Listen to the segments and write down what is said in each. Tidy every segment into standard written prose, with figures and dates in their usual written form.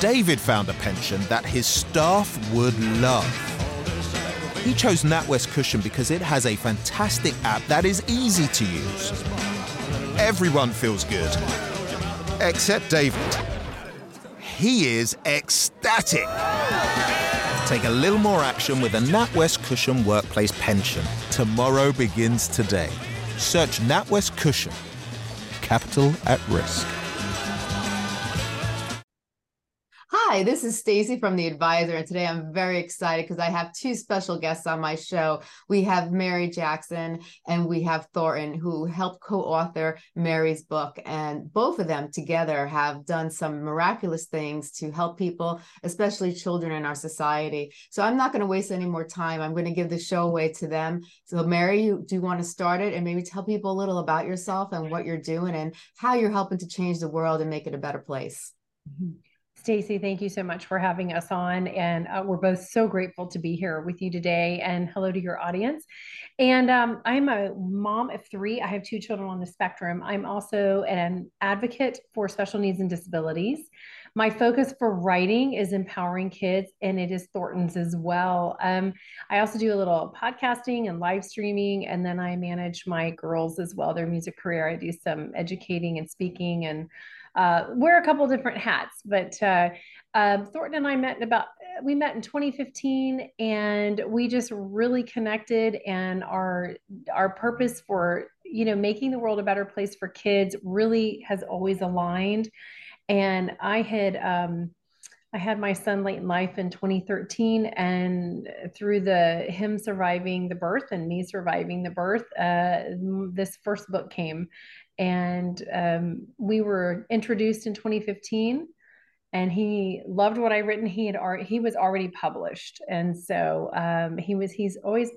David found a pension that his staff would love. He chose NatWest Cushion because it has a fantastic app that is easy to use. Everyone feels good, except David. He is ecstatic. Take a little more action with a NatWest Cushion workplace pension. Tomorrow begins today. Search NatWest Cushion. Capital at risk. Hi, this is Stacy from The Advisor, and today I'm very excited because I have two special guests on my show. We have Mary Jackson and we have Thornton, who helped co-author Mary's book, and both of them together have done some miraculous things to help people, especially children in our society. So I'm not going to waste any more time. I'm going to give the show away to them. So Mary, do you want to start it and maybe tell people a little about yourself and what you're doing and how you're helping to change the world and make it a better place? Mm-hmm. Stacy, thank you so much for having us on. And we're both so grateful to be here with you today. And hello to your audience. And I'm a mom of three. I have two children on the spectrum. I'm also an advocate for special needs and disabilities. My focus for writing is empowering kids, and it is Thornton's as well. I also do a little podcasting and live streaming, and then I manage my girls as well, their music career. I do some educating and speaking and wear a couple different hats, but Thornton and I met in 2015, and we just really connected, and our purpose for, making the world a better place for kids really has always aligned. And I had my son late in life in 2013, and through him surviving the birth and me surviving the birth, this first book came. And we were introduced in 2015, and he loved what I'd written. He was already published, and so he's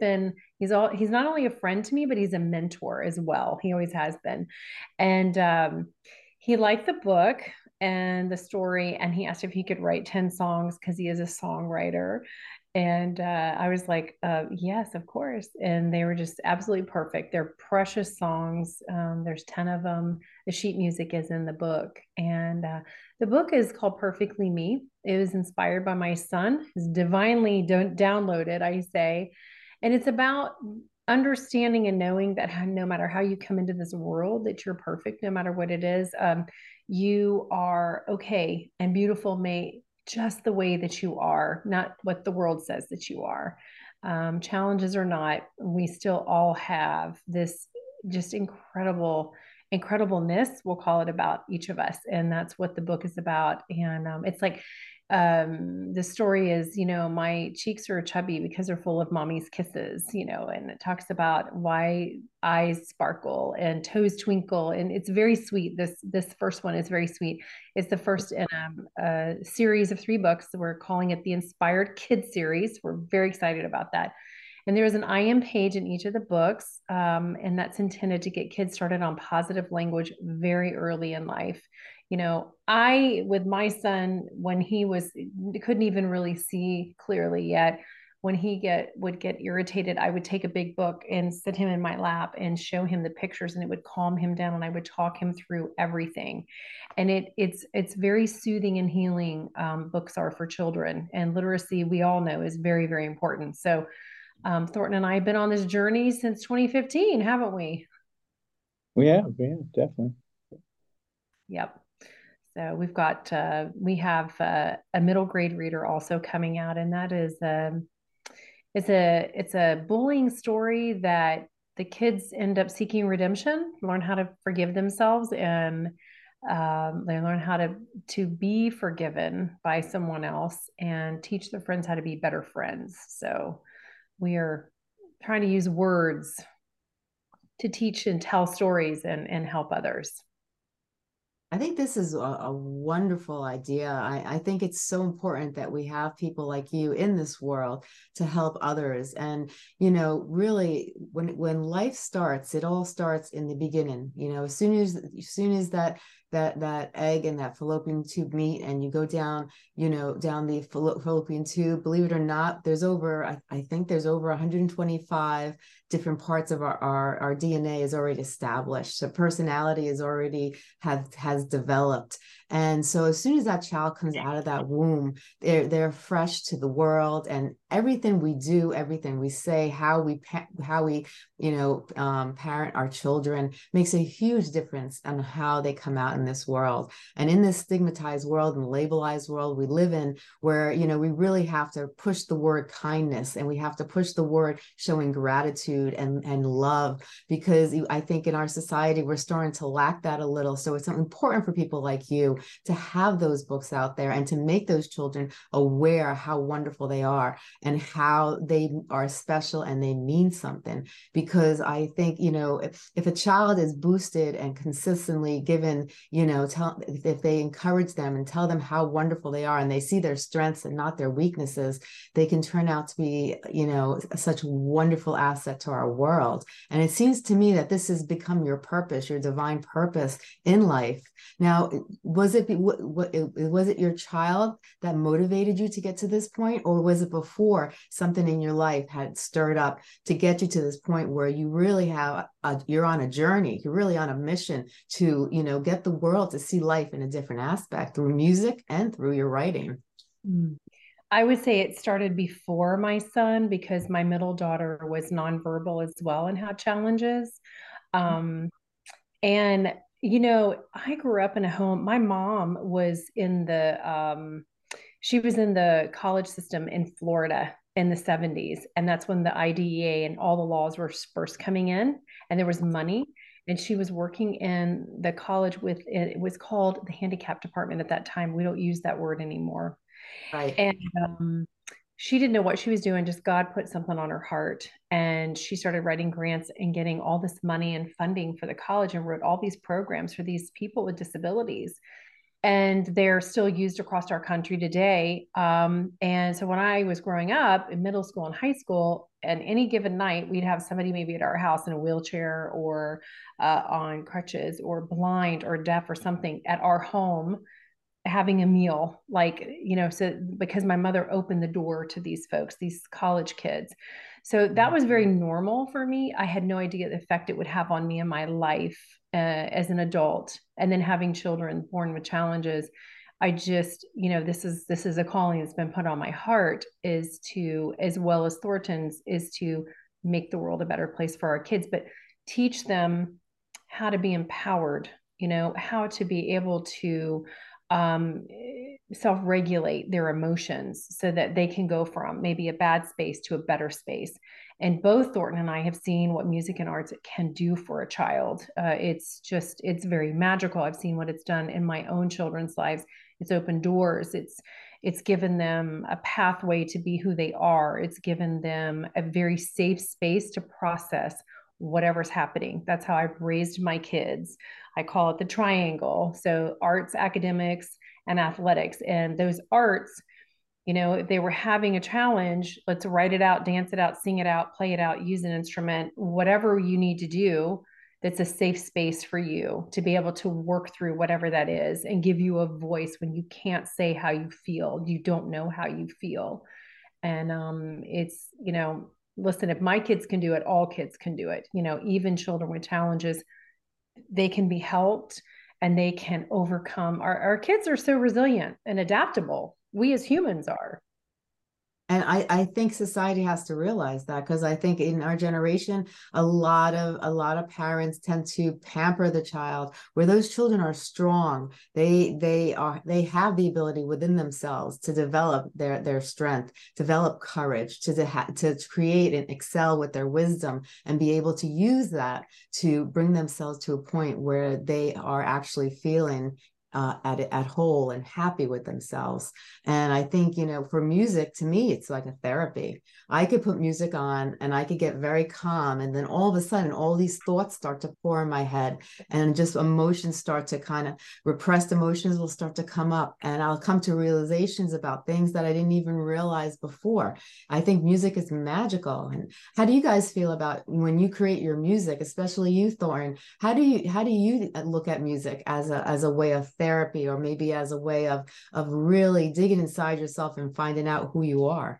not only a friend to me, but he's a mentor as well. He always has been, and he liked the book and the story, and he asked if he could write 10 songs because he is a songwriter. And I was like, yes, of course. And they were just absolutely perfect. They're precious songs. There's 10 of them. The sheet music is in the book. And the book is called Perfectly Me. It was inspired by my son. It's divinely downloaded, I say. And it's about understanding and knowing that no matter how you come into this world, that you're perfect, no matter what it is. You are okay and beautiful, just the way that you are, not what the world says that you are. Challenges or not, we still all have this just incredibleness, we'll call it, about each of us. And that's what the book is about. And it's like, the story is, my cheeks are chubby because they're full of mommy's kisses, and it talks about why eyes sparkle and toes twinkle. And it's very sweet. This first one is very sweet. It's the first in a series of 3 books. We're calling it the Inspired Kids series. We're very excited about that. And there's an I am page in each of the books, and that's intended to get kids started on positive language very early in life. With my son, when he couldn't even really see clearly yet, when he would get irritated, I would take a big book and sit him in my lap and show him the pictures, and it would calm him down, and I would talk him through everything. And it's very soothing and healing. Books are for children, and literacy, we all know, is very, very important. So Thornton and I have been on this journey since 2015, haven't we? We have, definitely. Yep. So we have a middle grade reader also coming out, and that is it's a bullying story that the kids end up seeking redemption, learn how to forgive themselves, and they learn how to be forgiven by someone else, and teach their friends how to be better friends. So we are trying to use words to teach and tell stories and help others. I think this is a wonderful idea. I think it's so important that we have people like you in this world to help others. And, really, when life starts, it all starts in the beginning. As soon as that egg and that fallopian tube meet, and you go down the fallopian tube, believe it or not, I think there's over 125 different parts of our DNA is already established. So personality is already has developed. And so as soon as that child comes out of that womb, they're fresh to the world, and everything we do, everything we say, how we parent our children makes a huge difference on how they come out in this world. And in this stigmatized world and labelized world we live in, where we really have to push the word kindness, and we have to push the word showing gratitude and love, because I think in our society we're starting to lack that a little. So it's important for people like you to have those books out there and to make those children aware how wonderful they are and how they are special and they mean something. Because I think, if a child is boosted and consistently given, if they encourage them and tell them how wonderful they are, and they see their strengths and not their weaknesses, they can turn out to be, such a wonderful asset to our world. And it seems to me that this has become your purpose, your divine purpose in life. Now, was it your child that motivated you to get to this point, or was it before something in your life had stirred up to get you to this point where you really you're on a journey, you're really on a mission to, get the world to see life in a different aspect through music and through your writing? I would say it started before my son, because my middle daughter was nonverbal as well and had challenges. And I grew up in a home. My mom was she was in the college system in Florida in the 70s. And that's when the IDEA and all the laws were first coming in, and there was money. And she was working in the college it was called the handicap department at that time. We don't use that word anymore. Right. And she didn't know what she was doing. Just God put something on her heart. And she started writing grants and getting all this money and funding for the college, and wrote all these programs for these people with disabilities. And they're still used across our country today. And so when I was growing up in middle school and high school, and any given night, we'd have somebody maybe at our house in a wheelchair, or on crutches, or blind or deaf or something at our home, having a meal, so because my mother opened the door to these folks, these college kids. So that was very normal for me. I had no idea the effect it would have on me in my life as an adult. And then having children born with challenges, I just, this is a calling that's been put on my heart, is to, as well as Thornton's, is to make the world a better place for our kids, but teach them how to be empowered, how to be able to self-regulate their emotions, so that they can go from maybe a bad space to a better space. And both Thornton and I have seen what music and arts can do for a child. It's very magical. I've seen what it's done in my own children's lives. It's opened doors. It's given them a pathway to be who they are. It's given them a very safe space to process whatever's happening. That's how I've raised my kids. I call it the triangle. So arts, academics, and athletics. And those arts, if they were having a challenge, let's write it out, dance it out, sing it out, play it out, use an instrument, whatever you need to do, that's a safe space for you to be able to work through whatever that is, and give you a voice when you can't say how you feel, you don't know how you feel. And it's, listen, if my kids can do it, all kids can do it. Even children with challenges, they can be helped, and they can overcome. Our kids are so resilient and adaptable. We as humans are. And I think society has to realize that, because I think in our generation, a lot of parents tend to pamper the child, where those children are strong. They have the ability within themselves to develop their strength, develop courage, to create and excel with their wisdom, and be able to use that to bring themselves to a point where they are actually feeling at whole and happy with themselves. And I think, for music, to me, it's like a therapy. I could put music on and I could get very calm. And then all of a sudden, all these thoughts start to pour in my head, and just emotions start to repressed emotions will start to come up. And I'll come to realizations about things that I didn't even realize before. I think music is magical. And how do you guys feel about when you create your music, especially you, Thornton? How do you look at music as a way of therapy, or maybe as a way of really digging inside yourself and finding out who you are?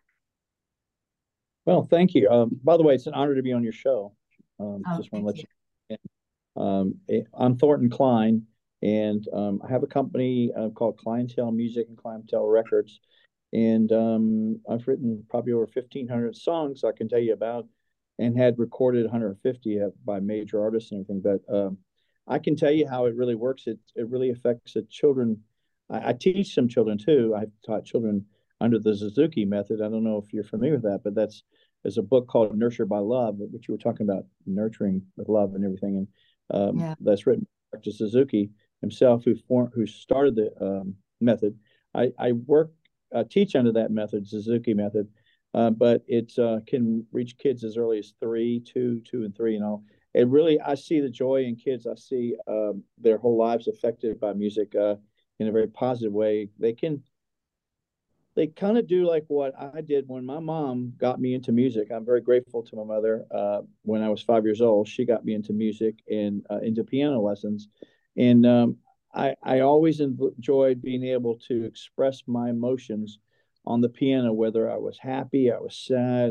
Well, thank you. By the way, it's an honor to be on your show. Just want to let you know. I'm Thornton Klein, And I have a company called Clientele Music and Clientele Records. And I've written probably over 1,500 songs I can tell you about, and had recorded 150 by major artists and everything. But I can tell you how it really works. It really affects the children. I teach some children too. I've taught children under the Suzuki method. I don't know if you're familiar with that, but there's a book called Nurture by Love, which you were talking about, nurturing with love and everything. And that's written by Dr. Suzuki himself, who started the method. I teach under that method, Suzuki method, but it can reach kids as early as 3, 2, and 3, and all. It really, I see the joy in kids. I see their whole lives affected by music in a very positive way. They kind of do like what I did when my mom got me into music. I'm very grateful to my mother. When I was 5 years old, she got me into music and into piano lessons. And I always enjoyed being able to express my emotions on the piano, whether I was happy, I was sad,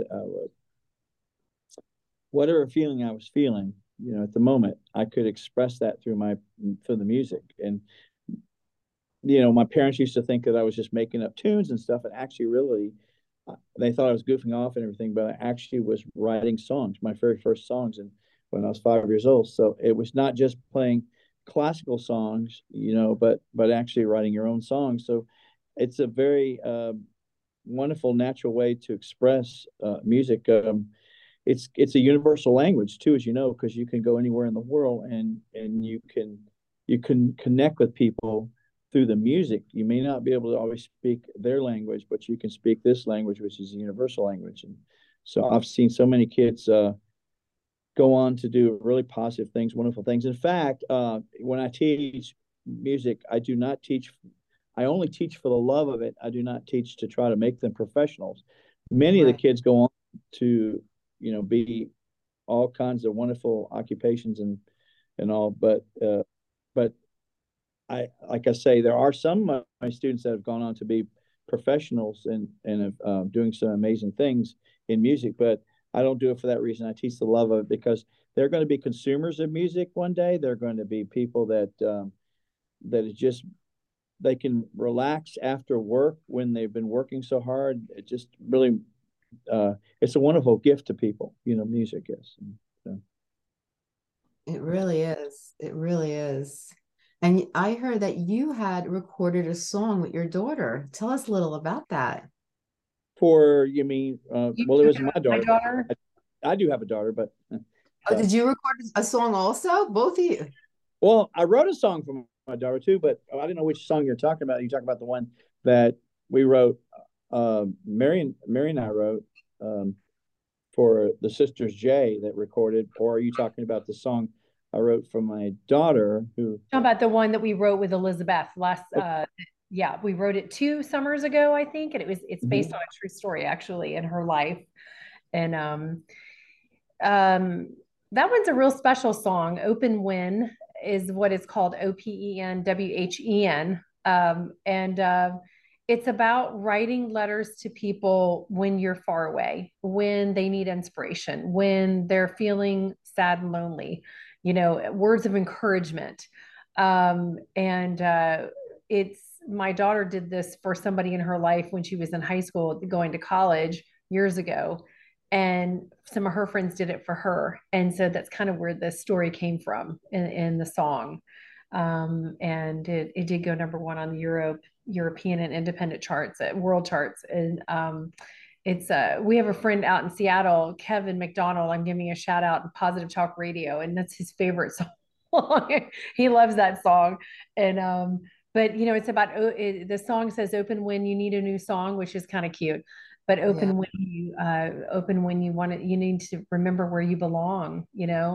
whatever feeling I was feeling, at the moment, I could express that through the music. And my parents used to think that I was just making up tunes and stuff, and actually, really, they thought I was goofing off and everything. But I actually was writing songs, my very first songs, and when I was 5 years old. So it was not just playing classical songs, but actually writing your own songs. So it's a very wonderful, natural way to express music. It's a universal language too, as you know, because you can go anywhere in the world and you can connect with people through the music. You may not be able to always speak their language, but you can speak this language, which is a universal language. And so I've seen so many kids go on to do really positive things, wonderful things. In fact, when I teach music, I only teach for the love of it. I do not teach to try to make them professionals. Many of the kids go on to, be all kinds of wonderful occupations and all. But like I say, there are some of my students that have gone on to be professionals and have doing some amazing things in music. But I don't do it for that reason. I teach the love of it because they're going to be consumers of music one day. They're going to be people that is just, they can relax after work when they've been working so hard. It just really, it's a wonderful gift to people, music is. So. It really is. It really is. And I heard that you had recorded a song with your daughter. Tell us a little about that. You mean, well, it was my daughter. My daughter? I do have a daughter, but. Did you record a song also? Both of you? Well, I wrote a song for my daughter too, but I didn't know which song you're talking about. You talk about the one that we wrote, Mary and I wrote for the Sisters J that recorded, or are you talking about the song I wrote for my daughter who? How about the one that we wrote with Elizabeth yeah, we wrote it 2 summers ago, I think, and it's based on a true story actually in her life. And that one's a real special song. Open When is what it's called, OPENWHEN. And it's about writing letters to people when you're far away, when they need inspiration, when they're feeling sad and lonely, words of encouragement. It's, my daughter did this for somebody in her life when she was in high school, going to college years ago. And some of her friends did it for her. And so that's kind of where the story came from in the song. And it did go number 1 on the European and independent charts, world charts. And we have a friend out in Seattle, Kevin McDonald. I'm giving a shout out in Positive Talk Radio, and that's his favorite song. He loves that song. And, but it's about, the song says open when you need a new song, which is kind of cute, but open when you want it, you need to remember where you belong,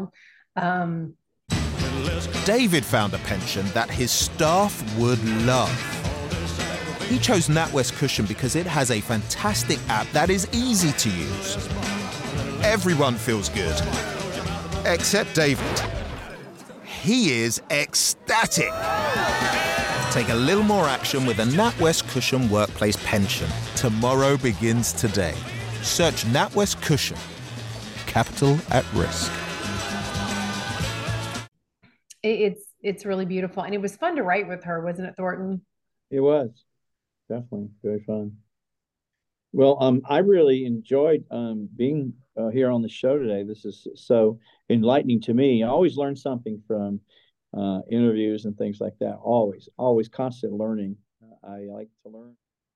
David found a pension that his staff would love. He chose NatWest Cushion because it has a fantastic app that is easy to use. Everyone feels good, except David. He is ecstatic. Take a little more action with a NatWest Cushion workplace pension. Tomorrow begins today. Search NatWest Cushion. Capital at risk. It's it's really beautiful. And it was fun to write with her, wasn't it, Thornton? It was definitely very fun. Well, I really enjoyed being here on the show today. This is so enlightening to me. I always learn something from interviews and things like that. Always constant learning. I like to learn.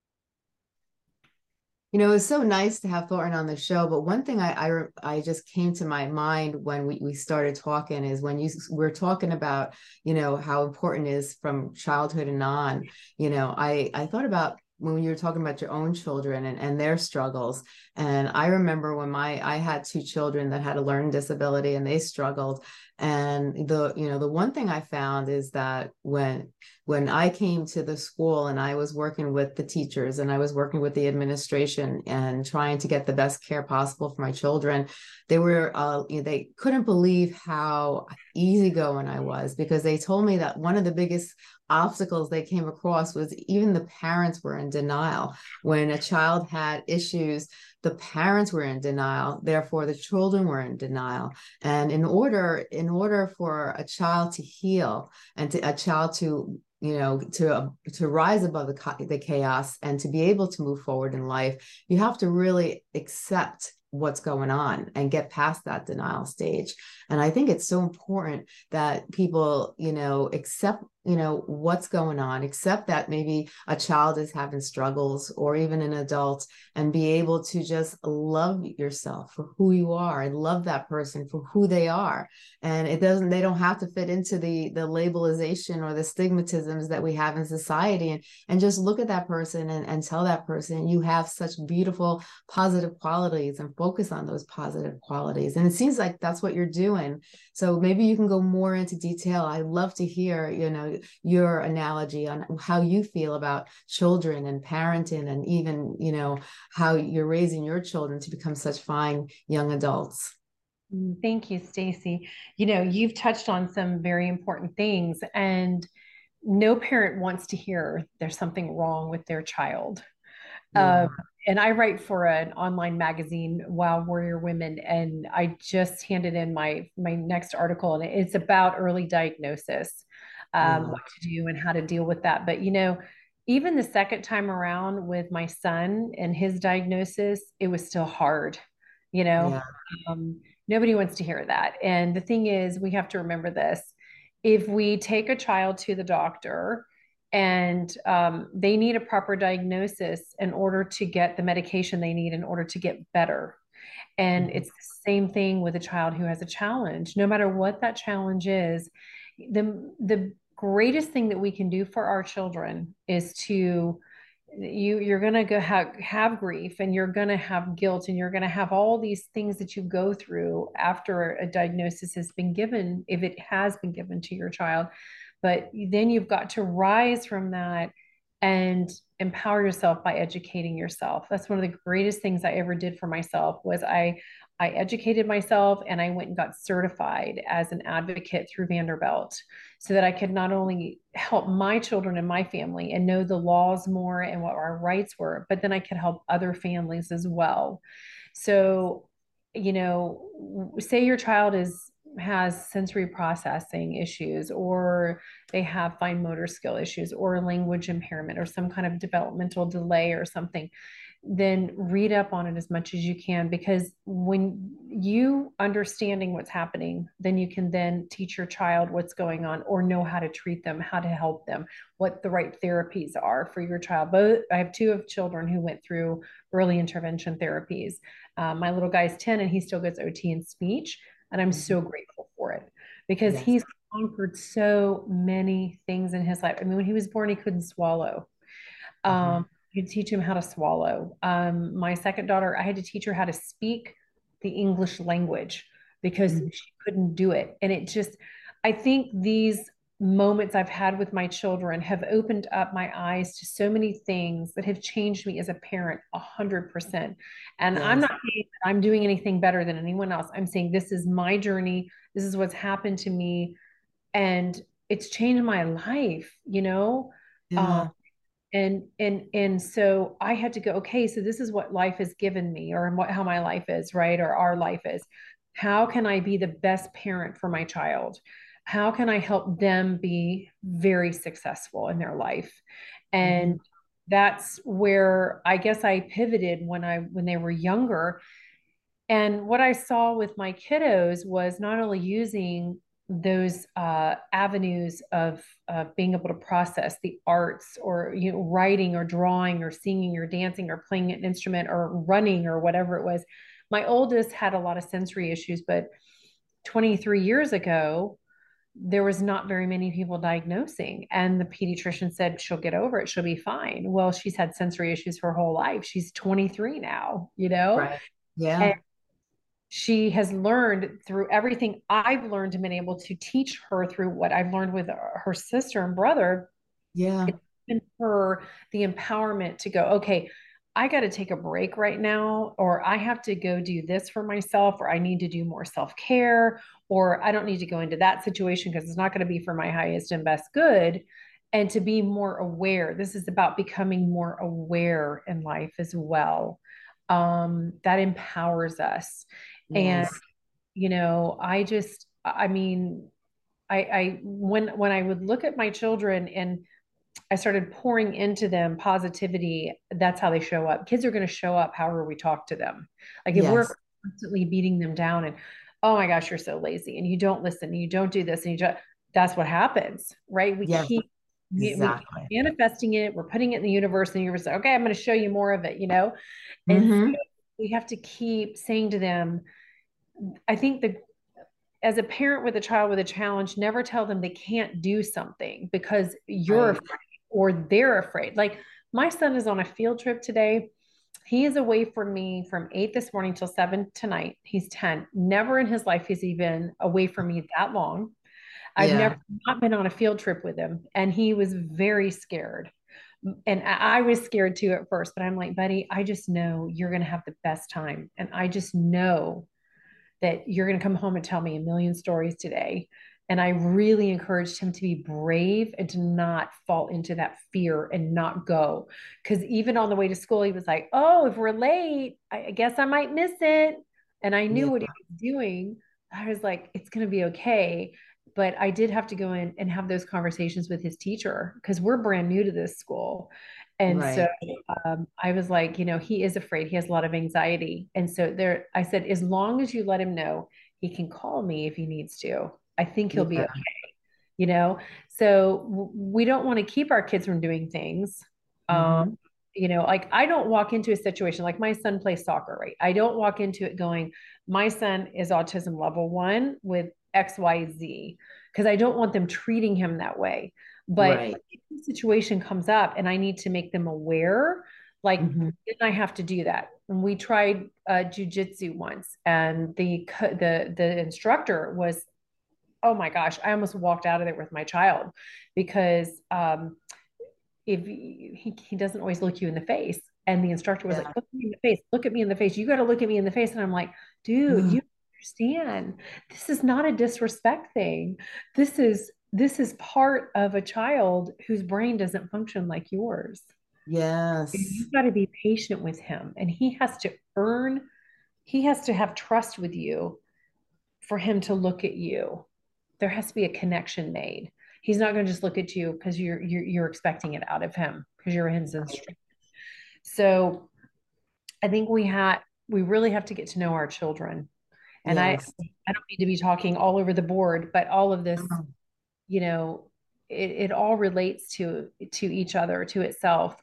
It's so nice to have Thornton on the show, but one thing I just came to my mind when we started talking is when we're talking about, how important it is from childhood and on, I thought about when you were talking about your own children and their struggles. And I remember when I had two children that had a learning disability and they struggled. And the one thing I found is that when I came to the school and I was working with the teachers and I was working with the administration and trying to get the best care possible for my children, they couldn't believe how easygoing I was, because they told me that one of the biggest obstacles they came across was even the parents were in denial. When a child had issues, the parents were in denial, therefore the children were in denial. And in order for a child to heal and a child to rise above the chaos and to be able to move forward in life, you have to really accept what's going on and get past that denial stage. And I think it's so important that people, accept, what's going on, accept that maybe a child is having struggles or even an adult, and be able to just love yourself for who you are and love that person for who they are. And they don't have to fit into the labelization or the stigmatisms that we have in society, and just look at that person and tell that person you have such beautiful, positive qualities, and focus on those positive qualities. And it seems like that's what you're doing. So maybe you can go more into detail. I'd love to hear, your analogy on how you feel about children and parenting, and even, how you're raising your children to become such fine young adults. Thank you, Stacy. You've touched on some very important things, and no parent wants to hear there's something wrong with their child. Yeah. And I write for an online magazine, Wild Warrior Women, and I just handed in my next article, and it's about early diagnosis, what to do and how to deal with that. But even the second time around with my son and his diagnosis, it was still hard. You know, Yeah. Nobody wants to hear that. And the thing is, we have to remember this: if we take a child to the doctor and they need a proper diagnosis in order to get the medication they need in order to get better. And it's the same thing with a child who has a challenge. No matter what that challenge is, the greatest thing that we can do for our children is to you're going to go have grief, and you're going to have guilt, and you're going to have all these things that you go through after a diagnosis has been given, if it has been given to your child. But then you've got to rise from that and empower yourself by educating yourself. That's one of the greatest things I ever did for myself. Was I educated myself, and I went and got certified as an advocate through Vanderbilt, so that I could not only help my children and my family and know the laws more and what our rights were, but then I could help other families as well. So, say your child has sensory processing issues, or they have fine motor skill issues, or language impairment, or some kind of developmental delay or something, then read up on it as much as you can, because when you understanding what's happening, then you can then teach your child what's going on, or know how to treat them, how to help them, what the right therapies are for your child. Both I have two of children who went through early intervention therapies. My little guy's 10 and he still gets OT in speech, and I'm so grateful for it, because he's conquered so many things in his life. I mean, when he was born, he couldn't swallow. You teach him how to swallow. My second daughter, I had to teach her how to speak the English language, because she couldn't do it. And I think these moments I've had with my children have opened up my eyes to so many things that have changed me as a parent 100%. And I'm not saying that I'm doing anything better than anyone else. I'm saying this is my journey. This is what's happened to me. And it's changed my life, Yeah. And so I had to go, okay, so this is what life has given me, or how my life is, right? Or our life is. How can I be the best parent for my child? How can I help them be very successful in their life? And that's where I guess I pivoted when they were younger. And what I saw with my kiddos was not only using those avenues of being able to process the arts, or writing or drawing or singing or dancing or playing an instrument or running or whatever it was. My oldest had a lot of sensory issues, but 23 years ago, there was not very many people diagnosing, and the pediatrician said she'll get over it, she'll be fine. Well, she's had sensory issues her whole life. She's 23 now, Right. and Yeah. she has learned through everything I've learned and been able to teach her through what I've learned with her sister and brother. Yeah. It's given her the empowerment to go, okay, I got to take a break right now, or I have to go do this for myself, or I need to do more self-care, or I don't need to go into that situation because it's not going to be for my highest and best good. And to be more aware. This is about becoming more aware in life as well. That empowers us. And, Yes. I mean, when I would look at my children and I started pouring into them positivity, that's how they show up. Kids are going to show up however we talk to them. Like if we're Yes. constantly beating them down and, oh my gosh, you're so lazy and you don't listen and you don't do this and that's what happens, right? Yes. We keep Exactly. manifesting it. We're putting it in the universe, and the universe says, okay, I'm going to show you more of it, And so Mm-hmm. we have to keep saying to them, I think as a parent with a child with a challenge, never tell them they can't do something because you're Right. afraid or they're afraid. Like my son is on a field trip today. He is away from me from 8 this morning till 7 tonight. He's 10. Never in his life has he been away from me that long. I've Yeah. never not been on a field trip with him. And he was very scared. And I was scared too at first, but I'm like, buddy, I just know you're going to have the best time. And I just know that you're going to come home and tell me a million stories today. And I really encouraged him to be brave and to not fall into that fear and not go. Because even on the way to school, he was like, oh, if we're late, I guess I might miss it. And I knew Yeah. what he was doing. I was like, it's going to be okay. But I did have to go in and have those conversations with his teacher because we're brand new to this school. And so Right. I was like, he is afraid. He has a lot of anxiety. And so I said, as long as you let him know, he can call me if he needs to. I think he'll be Yeah. okay, you know? So we don't want to keep our kids from doing things. Um, Mm-hmm. like I don't walk into a situation like my son plays soccer, right? I don't walk into it going, my son is autism level 1 with XYZ, because I don't want them treating him that way. But Right. if the situation comes up and I need to make them aware, like Mm-hmm. then I have to do that. And we tried jujitsu once, and the instructor was, oh my gosh, I almost walked out of there with my child because if he doesn't always look you in the face. And the instructor was like, Yeah. look at me in the face, look at me in the face. You got to look at me in the face. And I'm like, dude, Ugh. you understand. This is not a disrespect thing. This is part of a child whose brain doesn't function like yours. Yes. You've got to be patient with him. And he has to have trust with you for him to look at you. There has to be a connection made. He's not going to just look at you because you're expecting it out of him because you're his instrument. So I think we really have to get to know our children. And I Yes. don't need to be talking all over the board, but all of this, Oh, you know, it all relates to each other, to itself.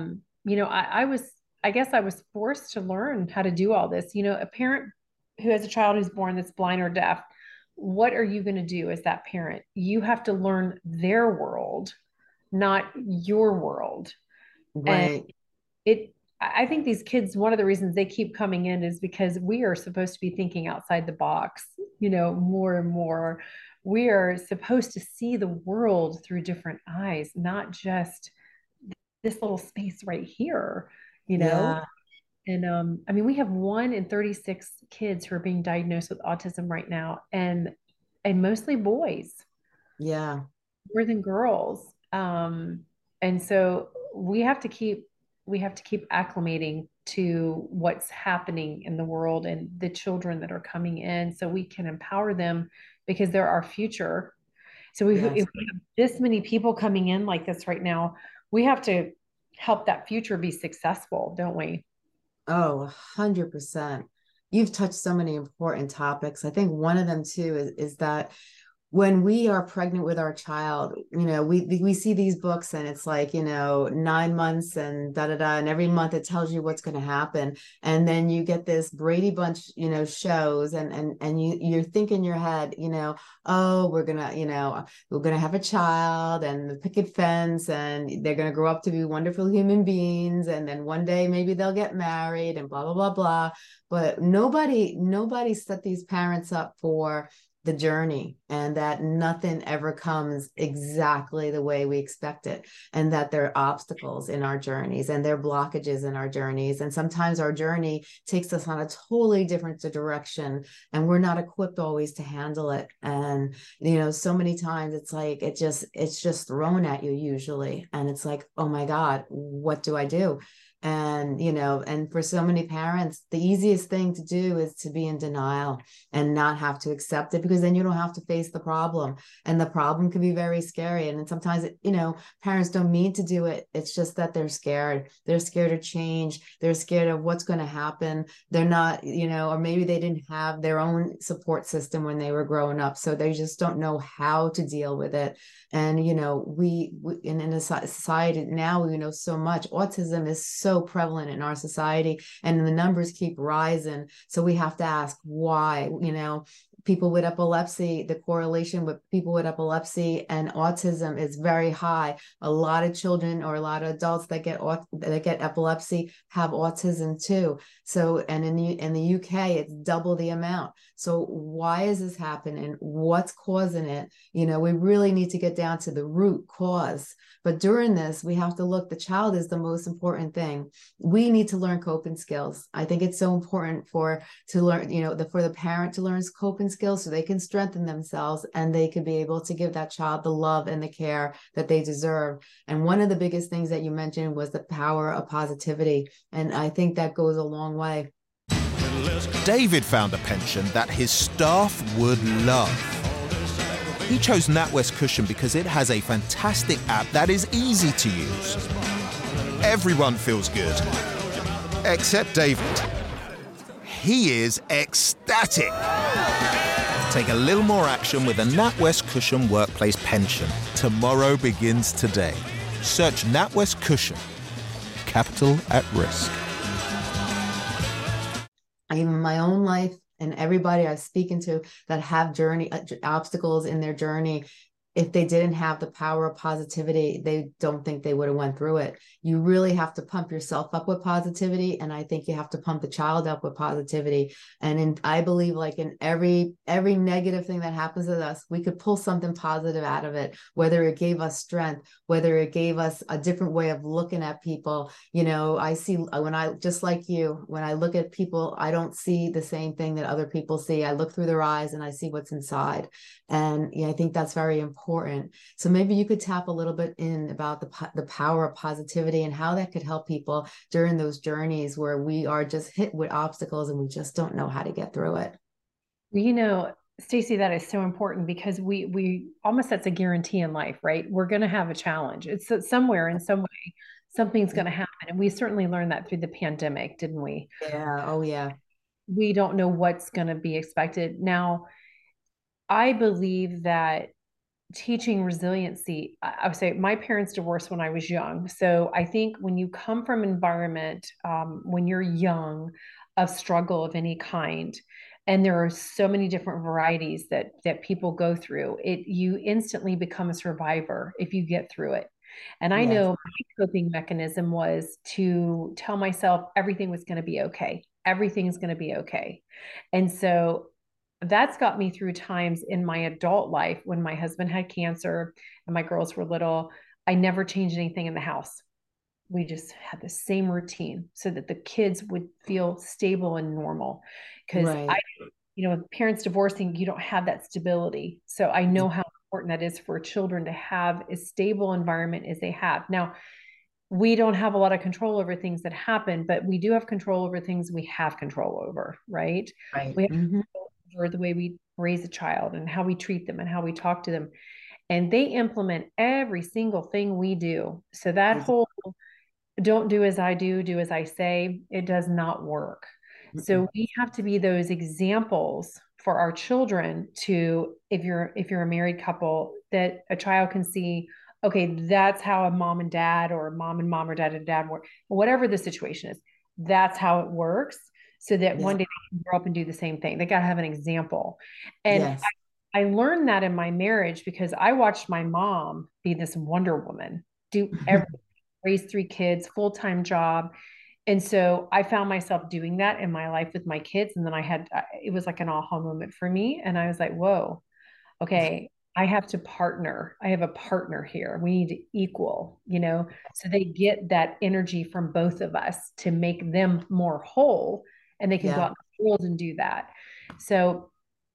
I guess I was forced to learn how to do all this. A parent who has a child who's born that's blind or deaf, what are you going to do as that parent? You have to learn their world, not your world. And right. I think these kids, one of the reasons they keep coming in is because we are supposed to be thinking outside the box, more and more. We are supposed to see the world through different eyes, not just this little space right here, you know? Yeah. And I mean, we have 1 in 36 kids who are being diagnosed with autism right now, and mostly boys Yeah. more than girls. And so we have to keep acclimating to what's happening in the world and the children that are coming in so we can empower them because they're our future. So if Yes. we have this many people coming in like this right now, we have to help that future be successful, don't we? Oh, 100%. You've touched so many important topics. I think one of them too is that when we are pregnant with our child, we see these books and it's like, 9 months and da da da, and every month it tells you what's going to happen, and then you get this Brady Bunch, shows, and you think in your head, oh, we're gonna have a child and the picket fence, and they're gonna grow up to be wonderful human beings, and then one day maybe they'll get married and blah blah blah blah. But nobody set these parents up for the journey, and that nothing ever comes exactly the way we expect it, and that there are obstacles in our journeys and there are blockages in our journeys, and sometimes our journey takes us on a totally different direction and we're not equipped always to handle it. And so many times it's like it's just thrown at you usually, and it's like, oh my god, what do I do? And for so many parents, the easiest thing to do is to be in denial and not have to accept it, because then you don't have to face the problem, and the problem can be very scary. And then sometimes parents don't mean to do it, it's just that they're scared of change, they're scared of what's going to happen, they're not, or maybe they didn't have their own support system when they were growing up, so they just don't know how to deal with it. And we in a society now, we know so much. Autism is so prevalent in our society, and the numbers keep rising, so we have to ask why. People with epilepsy, the correlation with people with epilepsy and autism is very high. A lot of children or a lot of adults that get epilepsy have autism too. So, and in the UK, it's double the amount. So why is this happening? What's causing it? We really need to get down to the root cause. But during this, we have to look, the child is the most important thing. We need to learn coping skills. I think it's so important for the parent to learn coping skills so they can strengthen themselves and they can be able to give that child the love and the care that they deserve. And one of the biggest things that you mentioned was the power of positivity. And I think that goes a long way. David found a pension that his staff would love. He chose NatWest Cushion because it has a fantastic app that is easy to use. Everyone feels good, except David. He is ecstatic. Take a little more action with a NatWest Cushion Workplace Pension. Tomorrow begins today. Search NatWest Cushion. Capital at risk. In my own life, and everybody I've spoken to that have obstacles in their journey, if they didn't have the power of positivity, they don't think they would have went through it. You really have to pump yourself up with positivity, and I think you have to pump the child up with positivity. And I believe, like in every negative thing that happens to us, we could pull something positive out of it, whether it gave us strength, whether it gave us a different way of looking at people. I see, just like you, when I look at people, I don't see the same thing that other people see. I look through their eyes and I see what's inside. And I think that's very important. So maybe you could tap a little bit in about the power of positivity and how that could help people during those journeys where we are just hit with obstacles and we just don't know how to get through it. Stacey, that is so important, because we almost, that's a guarantee in life, right? We're going to have a challenge. It's somewhere in some way, something's going to happen. And we certainly learned that through the pandemic, didn't we? Yeah. Oh yeah. We don't know what's going to be expected. Now, I believe that teaching resiliency, I would say my parents divorced when I was young. So I think when you come from environment, when you're young, of struggle of any kind, and there are so many different varieties that people go through, you instantly become a survivor if you get through it. And I know my coping mechanism was to tell myself everything was going to be okay. Everything's going to be okay. And so that's got me through times in my adult life when my husband had cancer and my girls were little. I never changed anything in the house. We just had the same routine so that the kids would feel stable and normal. Because parents divorcing, you don't have that stability. So I know how important that is for children to have a stable environment as they have. Now, we don't have a lot of control over things that happen, but we do have control over things we have control over, right? Right. We have control over the way we raise a child and how we treat them and how we talk to them. and they implement every single thing we do. So that whole don't do as I do, do as I say, it does not work. So we have to be those examples for our children to, if you're a married couple, that a child can see, okay, that's how a mom and dad, or mom and mom, or dad and dad work, whatever the situation is, that's how it works. So that one day they can grow up and do the same thing. They got to have an example. And I learned that in my marriage because I watched my mom be this Wonder Woman, do everything, raise 3 kids, full-time job. And so I found myself doing that in my life with my kids. And then it was like an aha moment for me. And I was like, whoa, okay, I have to partner. I have a partner here. We need to equal, so they get that energy from both of us to make them more whole, and they can go out in the world and do that. So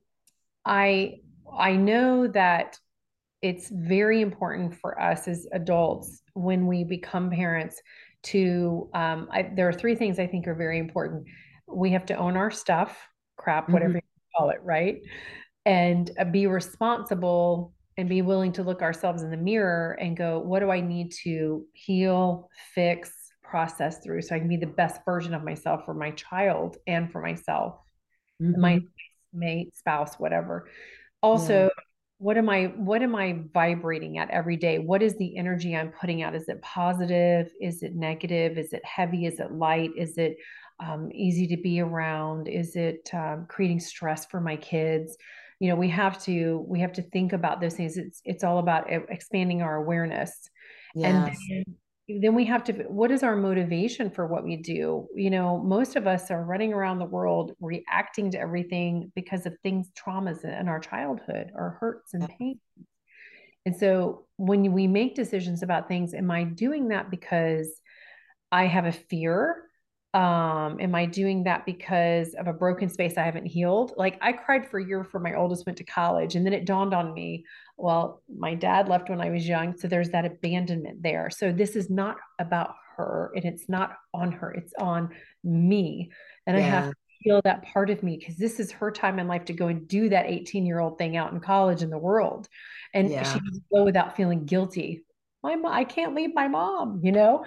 I know that it's very important for us as adults when we become parents to, there are 3 things I think are very important. We have to own our stuff, crap, whatever you call it, right? And be responsible and be willing to look ourselves in the mirror and go, what do I need to heal, fix, process through so I can be the best version of myself for my child and for myself, my mate, spouse, whatever. Also, what am I vibrating at every day? What is the energy I'm putting out? Is it positive? Is it negative? Is it heavy? Is it light? Is it easy to be around? Is it creating stress for my kids? We have to think about those things. It's all about expanding our awareness. And then we have to, what is our motivation for what we do? Most of us are running around the world reacting to everything because of traumas in our childhood, or hurts and pain. And so when we make decisions about things, am I doing that because I have a fear? Am I doing that because of a broken space I haven't healed? Like, I cried for a year for my oldest went to college, and then it dawned on me, well, my dad left when I was young, so there's that abandonment there. So this is not about her, and it's not on her, it's on me. And I have to heal that part of me, because this is her time in life to go and do that 18-year-old thing out in college in the world. And she can go without feeling guilty. I can't leave my mom,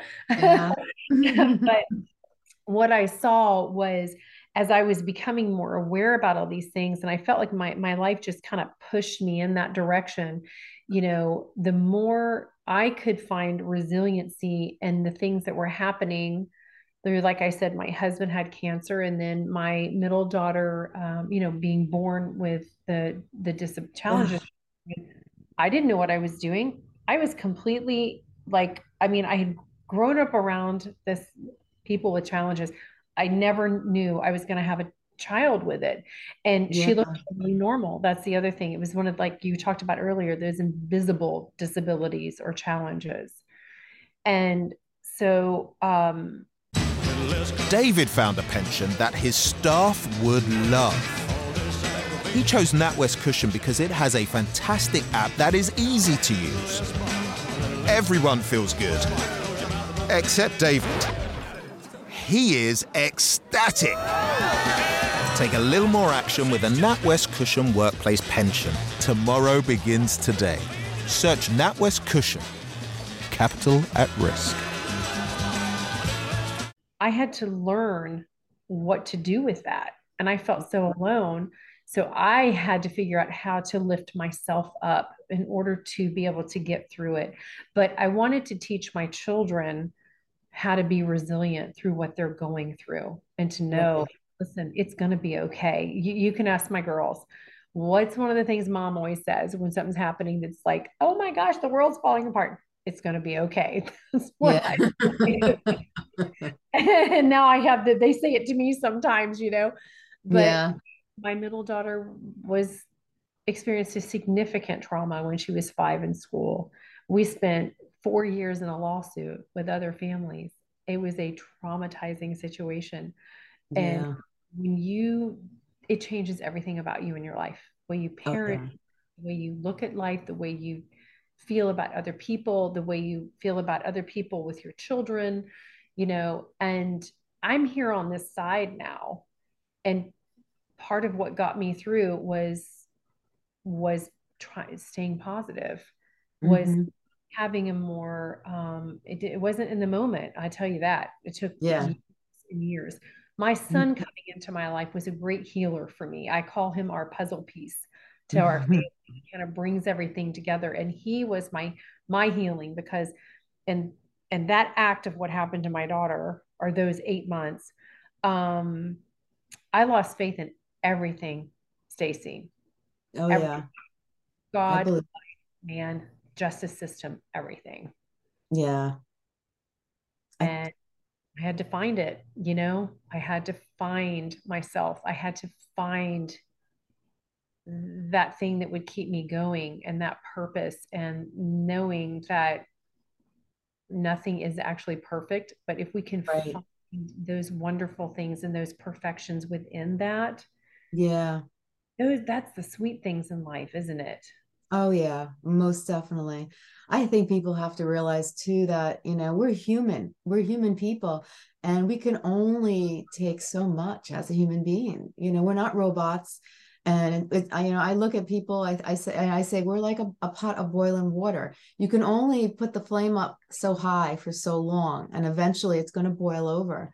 But what I saw was, as I was becoming more aware about all these things, and I felt like my life just kind of pushed me in that direction, the more I could find resiliency in the things that were happening. Like I said, my husband had cancer, and then my middle daughter, being born with the challenges. I didn't know what I was doing. I was completely I had grown up around this people with challenges. I never knew I was going to have a child with it. And she looked really normal. That's the other thing. It was one of, like you talked about earlier, those invisible disabilities or challenges. And so, David found a pension that his staff would love. He chose NatWest Cushion because it has a fantastic app that is easy to use. Everyone feels good, except David. He is ecstatic. Take a little more action with a NatWest Cushion Workplace Pension. Tomorrow begins today. Search NatWest Cushion. Capital at risk. I had to learn what to do with that. And I felt so alone. So I had to figure out how to lift myself up in order to be able to get through it. But I wanted to teach my children how to be resilient through what they're going through, and to know, listen, it's going to be okay. You can ask my girls, what's one of the things mom always says when something's happening that's like, oh my gosh, the world's falling apart. It's going to be okay. That's what I say. And now I have that. They say it to me sometimes, but my middle daughter experienced a significant trauma when she was 5 in school. We spent 4 years in a lawsuit with other families. It was a traumatizing situation. And it changes everything about you in your life, the way you parent, the way you look at life, the way you feel about other people, the way you feel about other people with your children, and I'm here on this side now. And part of what got me through was staying positive. was Mm-hmm. having a more, it wasn't in the moment. I tell you that. It took Yeah. years and years. My son coming into my life was a great healer for me. I call him our puzzle piece to our family. He kind of brings everything together. And he was my healing, because and that act of what happened to my daughter, or those 8 months, I lost faith in everything, Stacy. Oh Everything. yeah. I God, believe. man, justice system, everything. Yeah. I, And I had to find it, I had to find myself. I had to find that thing that would keep me going, and that purpose, and knowing that nothing is actually perfect. But if we can right. find those wonderful things and those perfections within that, Yeah. that's the sweet things in life, isn't it? Oh yeah, most definitely. I think people have to realize too that, we're human. We're human people, and we can only take so much as a human being. We're not robots. And I look at people, I say we're like a pot of boiling water. You can only put the flame up so high for so long, and eventually it's going to boil over.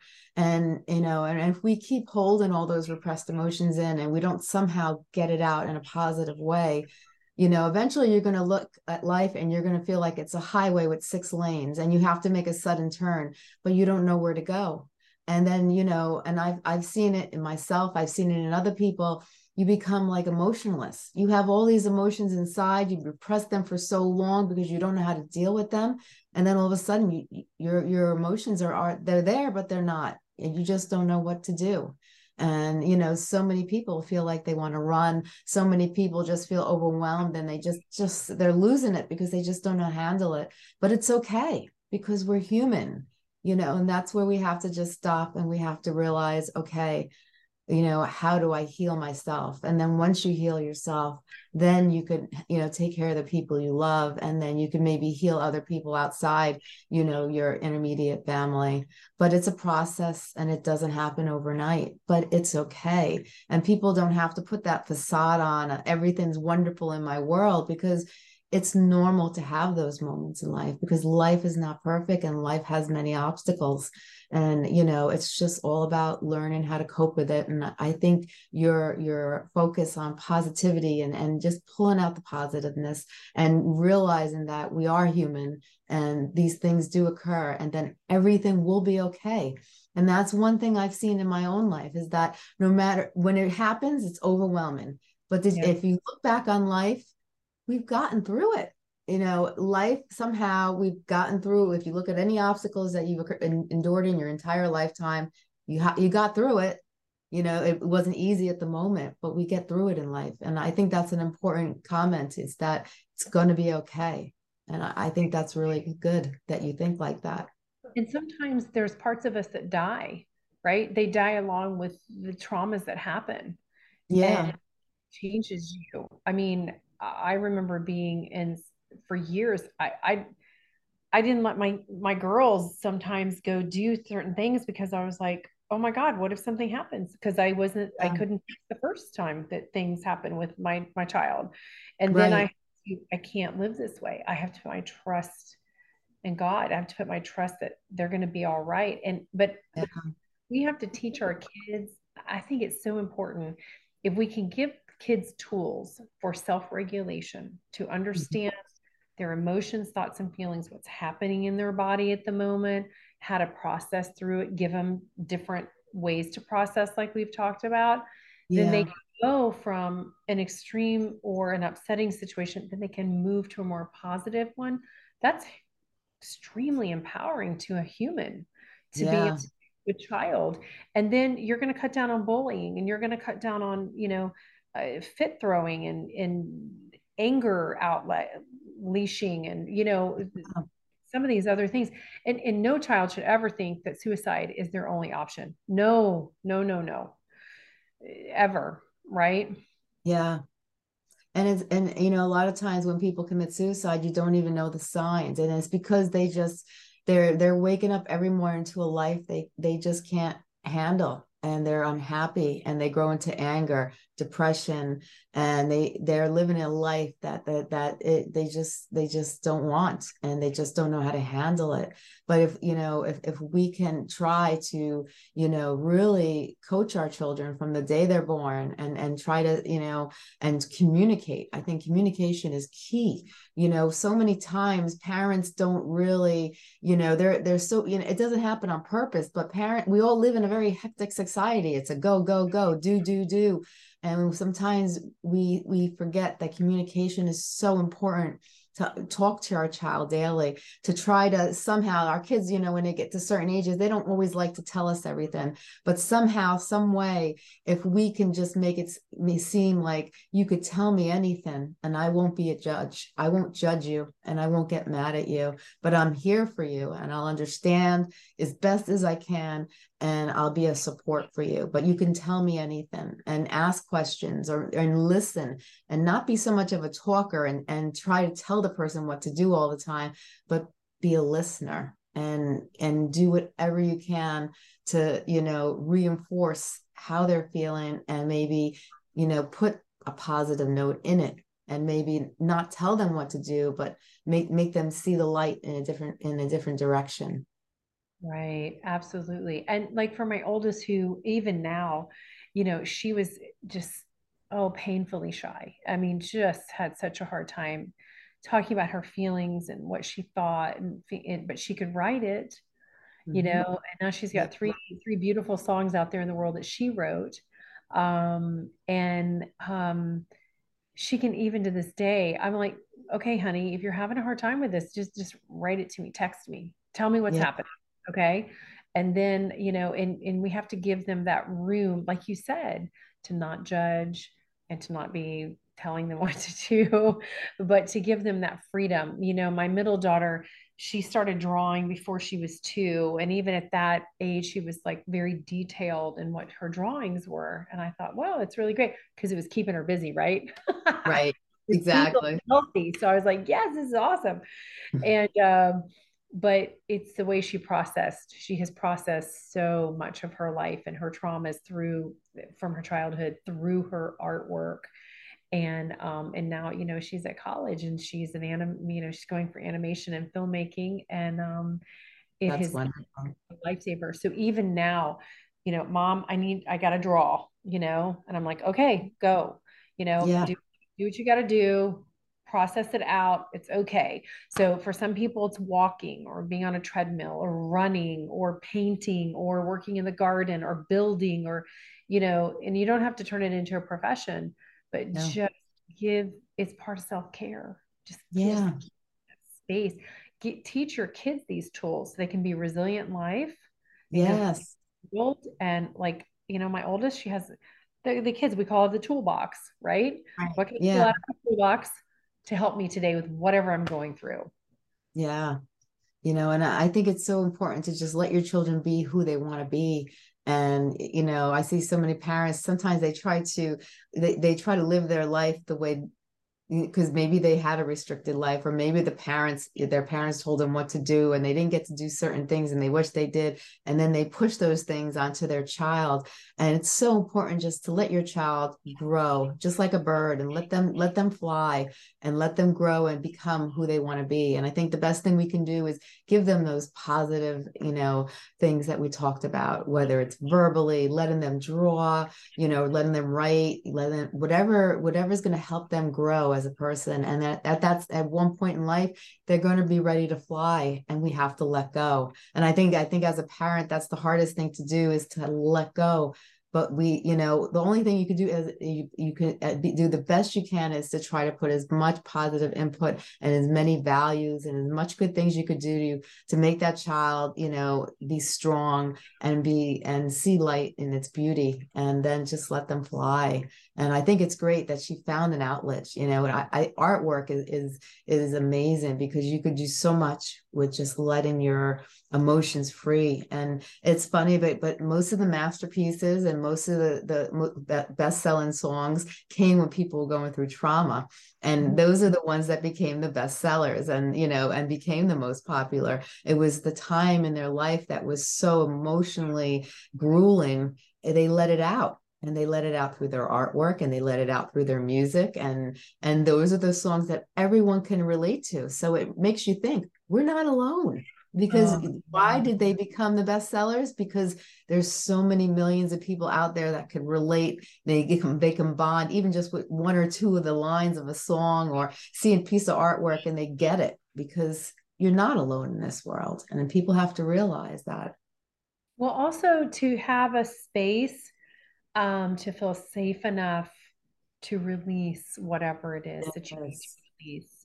And if we keep holding all those repressed emotions in, and we don't somehow get it out in a positive way, eventually you're going to look at life and you're going to feel like it's a highway with 6 lanes, and you have to make a sudden turn, but you don't know where to go. And then, and I've seen it in myself, I've seen it in other people. You become like emotionless. You have all these emotions inside, you repress them for so long because you don't know how to deal with them. And then all of a sudden your emotions are they're there, but they're not. And you just don't know what to do. And so many people feel like they want to run. So many people just feel overwhelmed, and they just they're losing it because they just don't know how to handle it. But it's okay, because we're human, and that's where we have to just stop, and we have to realize, okay, how do I heal myself? And then once you heal yourself, then you could, take care of the people you love. And then you can maybe heal other people outside, your intermediate family. But it's a process, and it doesn't happen overnight, but it's okay. And people don't have to put that facade on, everything's wonderful in my world, because it's normal to have those moments in life, because life is not perfect and life has many obstacles. And it's just all about learning how to cope with it. And I think your focus on positivity, and just pulling out the positiveness, and realizing that we are human, and these things do occur, and then everything will be okay. And that's one thing I've seen in my own life, is that no matter when it happens, it's overwhelming, but if you look back on life, we've gotten through it. Life, somehow we've gotten through. If you look at any obstacles that you've endured in your entire lifetime, you got through it. It wasn't easy at the moment, but we get through it in life. And I think that's an important comment, is that it's going to be okay. And I think that's really good that you think like that. And sometimes there's parts of us that die, right? They die along with the traumas that happen, and Yeah. it changes you. I mean, I remember being in for years. I didn't let my girls sometimes go do certain things, because I was like, oh my God, what if something happens? Because I Yeah. couldn't the first time that things happen with my child. And then Right. I can't live this way. I have to put my trust in God. I have to put my trust that they're going to be all right. But Yeah. we have to teach our kids. I think it's so important if we can give kids tools for self-regulation, to understand their emotions, thoughts, and feelings, what's happening in their body at the moment, how to process through it, give them different ways to process, like we've talked about. Then they Yeah. can go from an extreme or an upsetting situation, then they can move to a more positive one. That's extremely empowering to a human, to be able Yeah. to a child. And then you're going to cut down on bullying, and you're going to cut down on fit throwing, and anger outlet leashing, and some of these other things. And no child should ever think that suicide is their only option. No, no, no, no, ever. Right. Yeah. And a lot of times when people commit suicide, you don't even know the signs, and it's because they're waking up every morning to a life they just can't handle. and they're unhappy and they grow into anger, depression, and they're living a life they just don't want, and they just don't know how to handle it. But if we can try to, really coach our children from the day they're born, and try to, and communicate. I think communication is key. So many times parents don't really, they're so, it doesn't happen on purpose, but we all live in a very hectic society. It's a go, go, go, do. And sometimes we forget that communication is so important, to talk to our child daily, to try to somehow, our kids, when they get to certain ages, they don't always like to tell us everything, but somehow, some way, if we can just make it seem like you could tell me anything and I won't be a judge. I won't judge you and I won't get mad at you, but I'm here for you and I'll understand as best as I can, and I'll be a support for you. But you can tell me anything and ask questions, and listen, and not be so much of a talker and try to tell the person what to do all the time, but be a listener and do whatever you can to, reinforce how they're feeling, and maybe, put a positive note in it, and maybe not tell them what to do, but make them see the light in a different direction. Right, absolutely. And like for my oldest, who even now, she was just, painfully shy. I mean, just had such a hard time talking about her feelings and what she thought, but she could write it, and now she's got three beautiful songs out there in the world that she wrote. And she can, even to this day, I'm like, okay, honey, if you're having a hard time with this, just write it to me, text me, tell me what's happening. Okay. And then, and we have to give them that room, like you said, to not judge and to not be telling them what to do, but to give them that freedom. My middle daughter, she started drawing before she was 2. And even at that age, she was like very detailed in what her drawings were. And I thought, wow, it's really great, because it was keeping her busy, right? Right. Exactly. Healthy. So I was like, yes, this is awesome. And, but it's the way she has processed so much of her life and her traumas from her childhood through her artwork. And now, she's at college and she's she's going for animation and filmmaking, and That's wonderful. A lifesaver. So even now, Mom, I got to draw, and I'm like, okay, go, do what you got to do, process it out. It's okay. So for some people, it's walking or being on a treadmill or running or painting or working in the garden or building, or, and you don't have to turn it into a profession, but just it's part of self-care. Just give space. Teach your kids these tools so they can be resilient in life. Yes. And like, my oldest, she has the kids, we call it the toolbox, right? What can you pull out of the toolbox to help me today with whatever I'm going through? Yeah. And I think it's so important to just let your children be who they want to be. And, I see so many parents, sometimes they try to live their life the way, because maybe they had a restricted life, or maybe their parents told them what to do and they didn't get to do certain things and they wish they did. And then they push those things onto their child. And it's so important just to let your child grow, just like a bird, and let them fly and let them grow and become who they want to be. And I think the best thing we can do is give them those positive, things that we talked about, whether it's verbally, letting them draw, letting them write, whatever's going to help them grow as a person. And that's at one point in life, they're going to be ready to fly, and we have to let go. And I think as a parent, that's the hardest thing to do, is to let go. But the only thing you can do is you can do the best you can, is to try to put as much positive input and as many values and as much good things you could do to make that child, be strong and see light in its beauty, and then just let them fly. And I think it's great that she found an outlet. Artwork is amazing, because you could do so much with just letting your emotions free. And it's funny, but most of the masterpieces and most of the best-selling songs came when people were going through trauma, and those are the ones that became the best sellers, and and became the most popular. It was the time in their life that was so emotionally grueling. They let it out, and they let it out through their artwork, and they let it out through their music, and those are the songs that everyone can relate to. So it makes you think we're not alone. Because why did they become the best sellers? Because there's so many millions of people out there that could relate. They can bond even just with one or two of the lines of a song, or see a piece of artwork, and they get it, because you're not alone in this world. And then people have to realize that. Well, also to have a space to feel safe enough to release whatever it is that you need to Yes. release,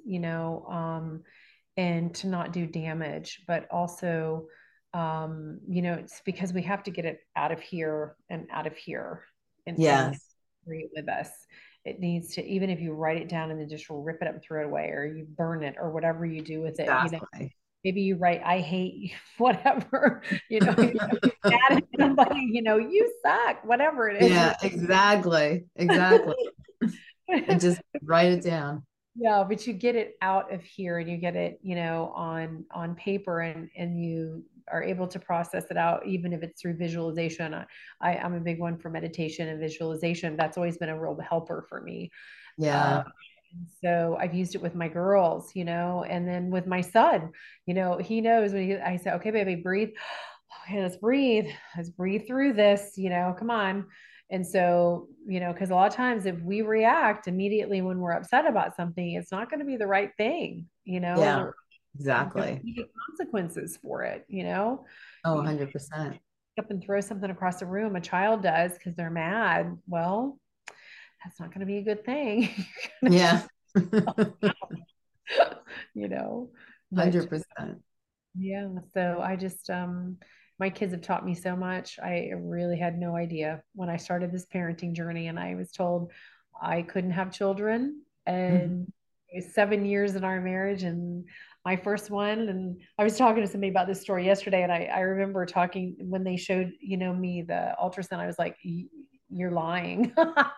and to not do damage, but also, it's because we have to get it out of here and out of here, and it needs Yes, to carry it with us. It needs to, even if you write it down and then just rip it up and throw it away, or you burn it, or whatever you do with it, exactly. maybe you write, I hate you, whatever, you're mad at somebody, you suck, whatever it is. Yeah, exactly. Exactly. And just write it down. Yeah, but you get it out of here and you get it, on paper, and you are able to process it out, even if it's through visualization. I'm a big one for meditation and visualization. That's always been a real helper for me. Yeah. So I've used it with my girls, and then with my son, he knows I say, okay, baby, breathe. Okay, let's breathe through this, come on. And so, because a lot of times if we react immediately when we're upset about something, it's not going to be the right thing, Yeah, there's exactly. consequences for it, Oh, you 100%. pick up and throw something across the room, a child does because they're mad. Well, that's not going to be a good thing. Yeah. you know, but 100%. yeah, so I just, my kids have taught me so much. I really had no idea when I started this parenting journey, and I was told I couldn't have children. Mhm. And it was 7 years in our marriage, and my first one. And I was talking to somebody about this story yesterday, and I remember talking when they showed, me the ultrasound. I was like, you're lying.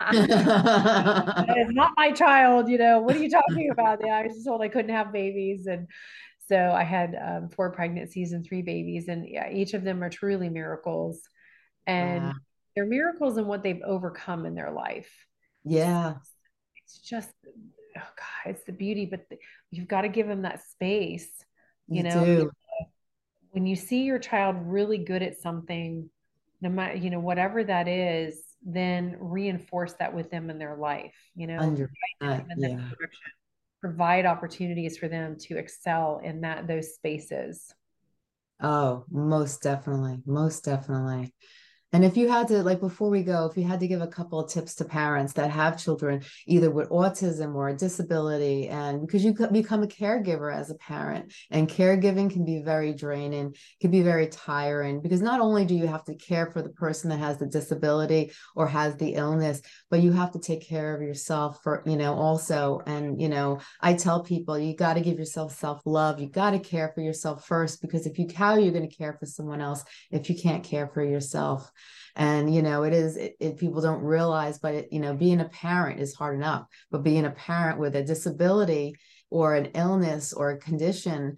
It's not my child, what are you talking about? Yeah, I was told I couldn't have babies. And so I had 4 pregnancies and 3 babies, and yeah, each of them are truly miracles. Wow. And they're miracles in what they've overcome in their life. Yeah, It's just, oh God, it's the beauty, but you've got to give them that space. you do. When you see your child really good at something, no matter, whatever that is, then reinforce that with them in their life, guide 100%. them in that Yeah. direction, provide opportunities for them to excel in those spaces. Oh, most definitely. Most definitely. And if you had to, like, before we go, if you had to give a couple of tips to parents that have children either with autism or a disability, and because you could become a caregiver as a parent, and caregiving can be very draining, can be very tiring, because not only do you have to care for the person that has the disability or has the illness, but you have to take care of yourself for, also. And, I tell people you got to give yourself self-love. You got to care for yourself first, because how are you going to care for someone else if you can't care for yourself? And people don't realize, but being a parent is hard enough, but being a parent with a disability or an illness or a condition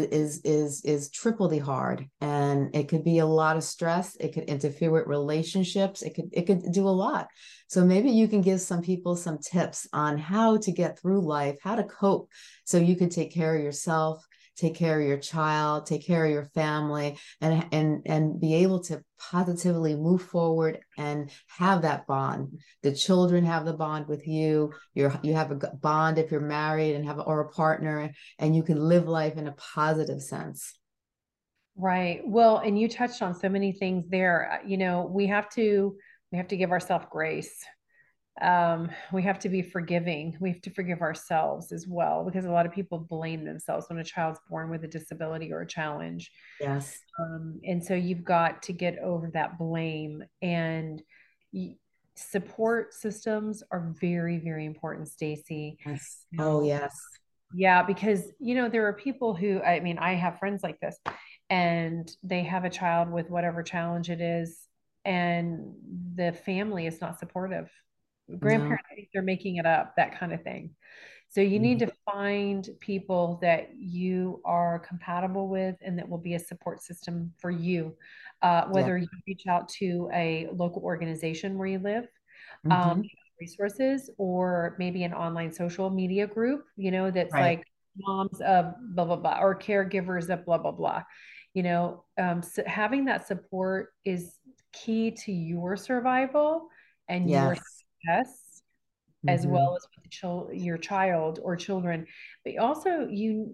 is triply hard. And it could be a lot of stress. It could interfere with relationships. It could do a lot. So maybe you can give some people some tips on how to get through life, how to cope, so you can take care of yourself, take care of your child, take care of your family, and be able to positively move forward and have that bond. The children have the bond with you. You have a bond if you're married and or a partner, and you can live life in a positive sense. Right. Well, and you touched on so many things there. We have to give ourselves grace. We have to be forgiving. We have to forgive ourselves as well, because a lot of people blame themselves when a child's born with a disability or a challenge. Yes. And so you've got to get over that blame, and support systems are very, very important, Stacy. Yes. You Oh, know, yes. yeah, because there are people who, I mean, I have friends like this, and they have a child with whatever challenge it is, and the family is not supportive. No. Grandparents think they're making it up, that kind of thing. So you need to find people that you are compatible with and that will be a support system for you. Whether you reach out to a local organization where you live, resources, or maybe an online social media group, that's Right. like moms of blah, blah, blah, or caregivers of blah, blah, blah. So having that support is key to your survival and your Yes. success, as well as with your child or children. But also,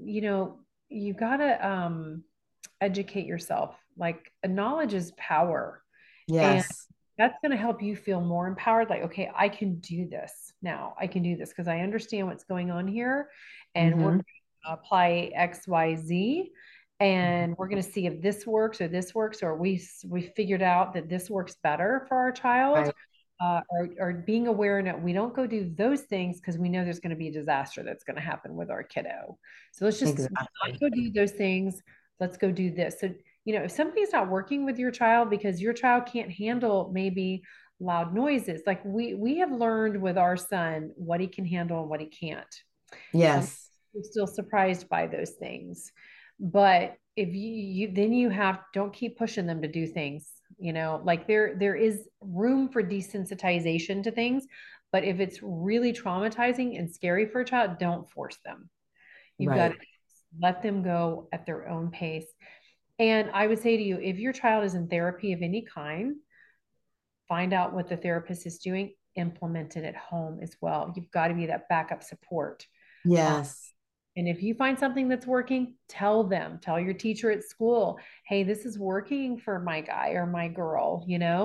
you gotta educate yourself. Like, knowledge is power, and Yes. that's going to help you feel more empowered. Like, okay, I can do this now. I can do this because I understand what's going on here, and we're going to apply X, Y, Z, and we're going to see if this works, or we figured out that this works better for our child. Right. Or being aware that we don't go do those things because we know there's going to be a disaster that's going to happen with our kiddo. So let's just not go do those things. Let's go do this. So, if something's not working with your child because your child can't handle maybe loud noises, like we have learned with our son what he can handle and what he can't. Yes. We're still surprised by those things. But if you then you have, don't keep pushing them to do things, like there is room for desensitization to things, but if it's really traumatizing and scary for a child, don't force them. You've got to let them go at their own pace. And I would say to you, if your child is in therapy of any kind, find out what the therapist is doing, implement it at home as well. You've got to be that backup support. Yes. And if you find something that's working, tell your teacher at school, hey, this is working for my guy or my girl,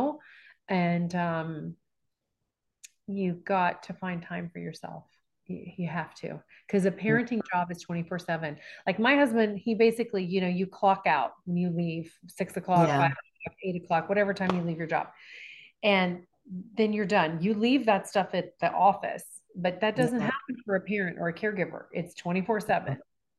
and you've got to find time for yourself. You have to, because a parenting job is 24/7. Like my husband, he basically, you clock out when you leave 6 o'clock, 5 o'clock, 8 o'clock, whatever time you leave your job. And then you're done. You leave that stuff at the office, but that doesn't happen for a parent or a caregiver. It's 24/7.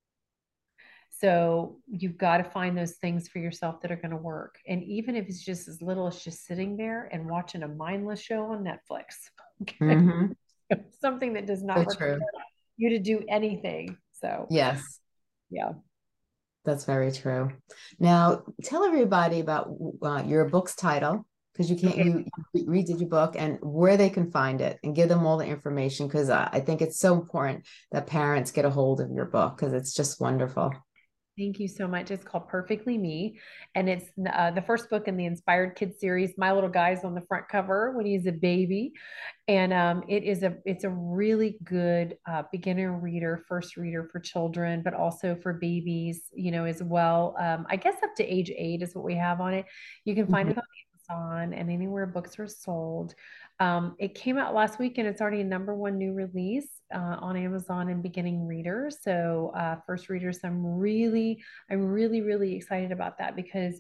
So you've got to find those things for yourself that are going to work. And even if it's just as little as just sitting there and watching a mindless show on Netflix, something that does not require you to do anything. So yes, yeah, that's very true. Now tell everybody about your book's title, because you redid your book, and where they can find it, and give them all the information, because I think it's so important that parents get a hold of your book, because it's just wonderful. Thank you so much. It's called Perfectly Me, and it's the first book in the Inspired Kids series. My little guy's on the front cover when he's a baby, and it's a really good beginner reader, first reader for children, but also for babies, as well. I guess up to age 8 is what we have on it. You can find it on Amazon and anywhere books are sold. It came out last week, and it's already a #1 new release on Amazon and beginning readers. So first readers, I'm really, really excited about that, because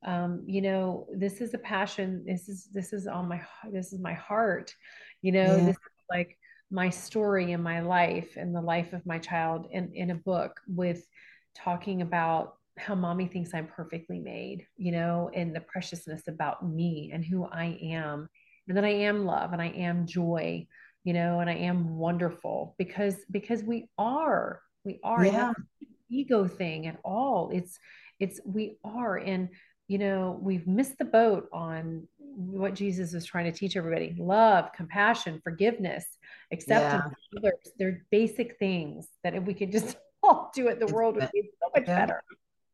this is a passion. This is my heart. This is like my story and my life and the life of my child in a book, with talking about how mommy thinks I'm perfectly made, and the preciousness about me and who I am, and that I am love and I am joy, and I am wonderful, because we are, and that's the ego thing at all. We are, and we've missed the boat on what Jesus is trying to teach everybody: love, compassion, forgiveness, acceptance. They're basic things that if we could just all do it, the world would be so much better.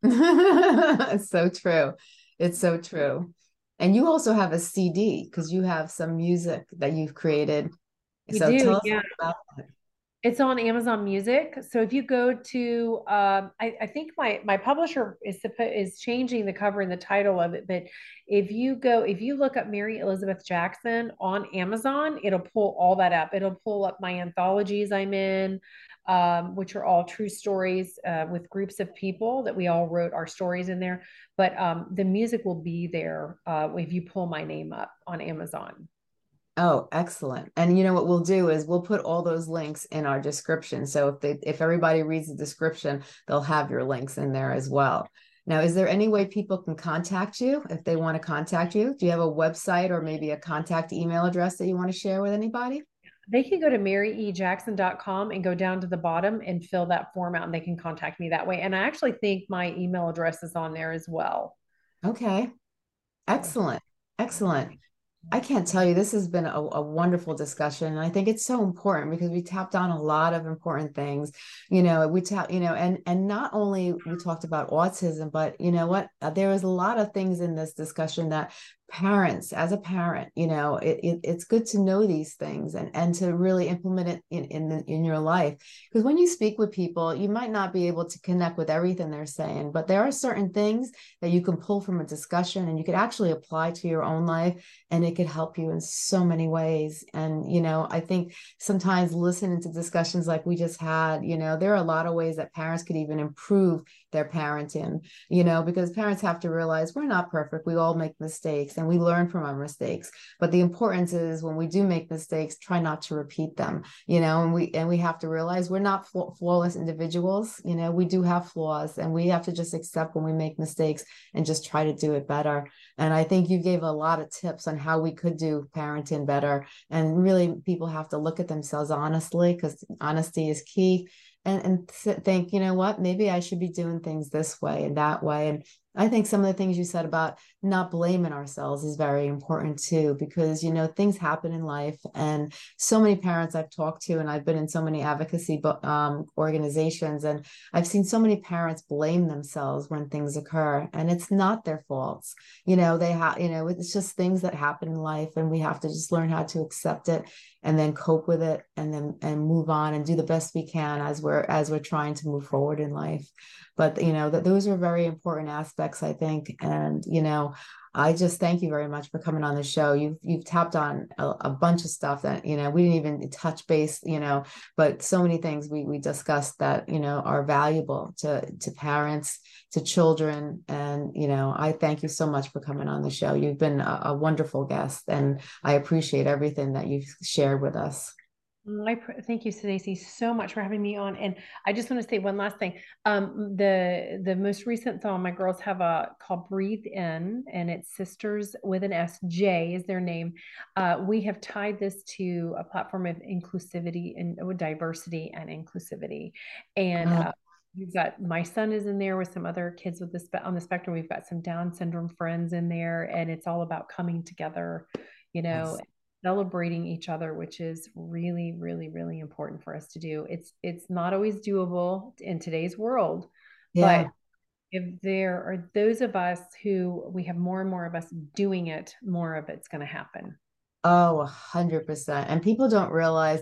It's so true. It's so true. And you also have a CD, because you have some music that you've created. Tell us about that. It's on Amazon Music. So if you go to, I think my publisher is changing the cover and the title of it. But if you look up Mary Elizabeth Jackson on Amazon, it'll pull all that up. It'll pull up my anthologies I'm in, which are all true stories with groups of people that we all wrote our stories in there. But the music will be there if you pull my name up on Amazon. Oh, excellent. And what we'll do is we'll put all those links in our description. So if everybody reads the description, they'll have your links in there as well. Now, is there any way people can contact you if they want to contact you? Do you have a website or maybe a contact email address that you want to share with anybody? They can go to maryejackson.com and go down to the bottom and fill that form out, and they can contact me that way. And I actually think my email address is on there as well. Okay. Excellent. Excellent. I can't tell you, this has been a wonderful discussion. And I think it's so important because we tapped on a lot of important things. And not only we talked about autism, but you know what? There was a lot of things in this discussion that parents, as a parent, it's good to know these things and to really implement it in your life. Because when you speak with people, you might not be able to connect with everything they're saying, but there are certain things that you can pull from a discussion and you could actually apply to your own life, and it could help you in so many ways. And I think sometimes listening to discussions like we just had, there are a lot of ways that parents could even improve their parenting, because parents have to realize we're not perfect. We all make mistakes and we learn from our mistakes. But the importance is when we do make mistakes, try not to repeat them, and we have to realize we're not flawless individuals. We do have flaws, and we have to just accept when we make mistakes and just try to do it better. And I think you gave a lot of tips on how we could do parenting better. And really, people have to look at themselves honestly, because honesty is key. And think, you know what, maybe I should be doing things this way and that way. And I think some of the things you said about not blaming ourselves is very important too, because, things happen in life. And so many parents I've talked to, and I've been in so many advocacy organizations, and I've seen so many parents blame themselves when things occur, and it's not their faults. It's just things that happen in life, and we have to just learn how to accept it and then cope with it and move on and do the best we can as we're trying to move forward in life. But those are very important aspects, I think. And I just thank you very much for coming on the show. You've tapped on a bunch of stuff that we didn't even touch base, but so many things we discussed that are valuable to parents, to children. And I thank you so much for coming on the show. You've been a wonderful guest, and I appreciate everything that you've shared with us. Thank you, Stacey, so much for having me on. And I just want to say one last thing. The most recent song my girls have called "Breathe In," and it's Sisters with an S. J is their name. We have tied this to a platform of inclusivity and diversity and inclusivity. And we've got, my son is in there with some other kids with on the spectrum. We've got some Down syndrome friends in there, and it's all about coming together, Yes. celebrating each other, which is really, really, really important for us to do. It's not always doable in today's world, Yeah. but if there are those of us who we have more and more of us doing it, more of it's going to happen. Oh, 100%. And people don't realize,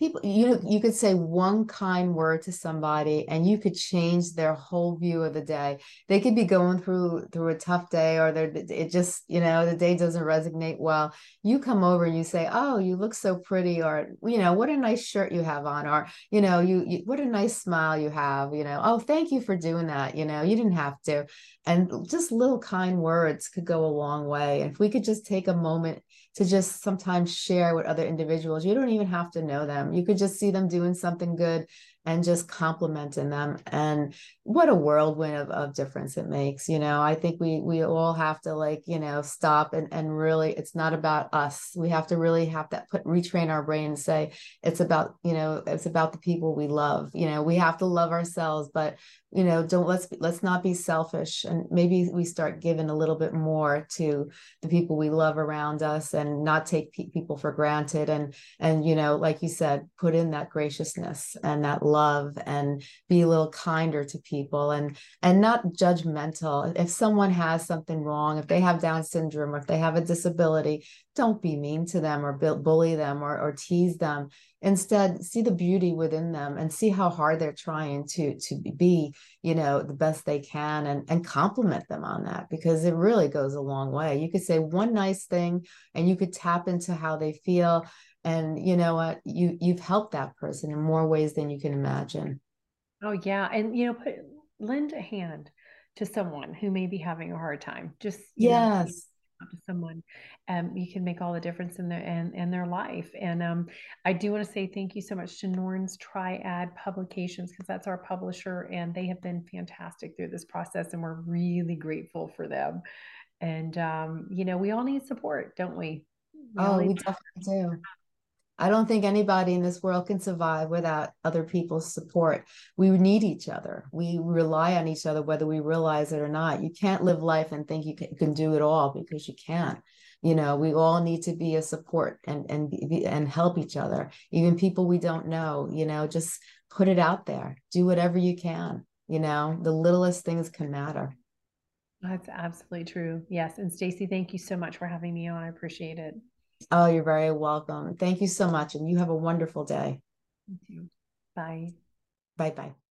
you could say one kind word to somebody and you could change their whole view of the day. They could be going through a tough day, or it just, the day doesn't resonate well. You come over and you say, "Oh, you look so pretty," or, "What a nice shirt you have on," or, what a nice smile you have, "Oh, thank you for doing that. You didn't have to." And just little kind words could go a long way. And if we could just take a moment to just sometimes share with other individuals, you don't even have to know them. You could just see them doing something good and just complimenting them. And what a whirlwind of difference it makes. I think we all have to stop and really, it's not about us. We have to really retrain our brain and say, it's about the people we love. We have to love ourselves, but let's not be selfish, and maybe we start giving a little bit more to the people we love around us and not take people for granted. And like you said, put in that graciousness and that love, and be a little kinder to people, and not judgmental. If someone has something wrong, if they have Down syndrome, or if they have a disability, don't be mean to them or bully them or tease them. Instead, see the beauty within them and see how hard they're trying to be, the best they can, and compliment them on that, because it really goes a long way. You could say one nice thing and you could tap into how they feel. And you know what? You've helped that person in more ways than you can imagine. Oh yeah. And lend a hand to someone who may be having a hard time. Just, Yes. out to someone, you can make all the difference in their life. And I do want to say thank you so much to Norns Triad Publications, because that's our publisher, and they have been fantastic through this process, and we're really grateful for them. And we all need support, don't we? We definitely do. I don't think anybody in this world can survive without other people's support. We need each other. We rely on each other, whether we realize it or not. You can't live life and think you can do it all, because you can't. We all need to be a support and help each other. Even people we don't know, just put it out there. Do whatever you can. The littlest things can matter. That's absolutely true. Yes. And Stacey, thank you so much for having me on. I appreciate it. Oh, you're very welcome. Thank you so much. And you have a wonderful day. You too. Bye. Bye-bye.